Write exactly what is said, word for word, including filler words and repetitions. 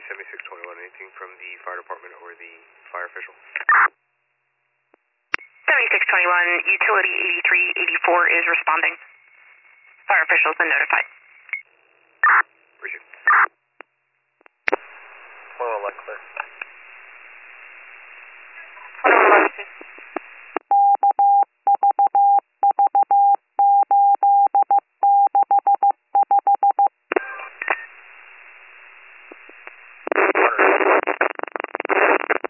seventy-six twenty-one, anything from the fire department or the fire official? seventy-six twenty-one, utility eighty-three eighty-four is responding. Fire officials been notified. Appreciate it. Well, clear.